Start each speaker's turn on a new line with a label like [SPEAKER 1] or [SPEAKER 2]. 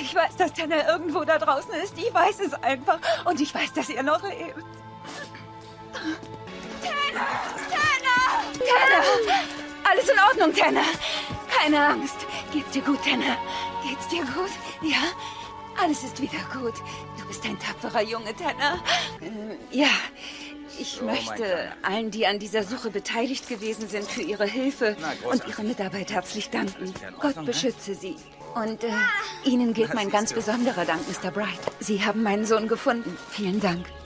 [SPEAKER 1] Ich weiß, dass Tanner irgendwo da draußen ist. Ich weiß es einfach. Und ich weiß, dass er noch lebt. Tanner! Tanner! Tanner! Alles in Ordnung, Tanner. Keine Angst. Geht's dir gut, Tanner? Geht's dir gut? Ja? Alles ist wieder gut. Du bist ein tapferer Junge, Tanner. Ja, ich möchte allen, die an dieser Suche beteiligt gewesen sind, für ihre Hilfe und ihre Mitarbeit herzlich danken. Gott beschütze sie. Und Ihnen gilt mein ganz besonderer Dank, Mr. Bright. Sie haben meinen Sohn gefunden. Vielen Dank.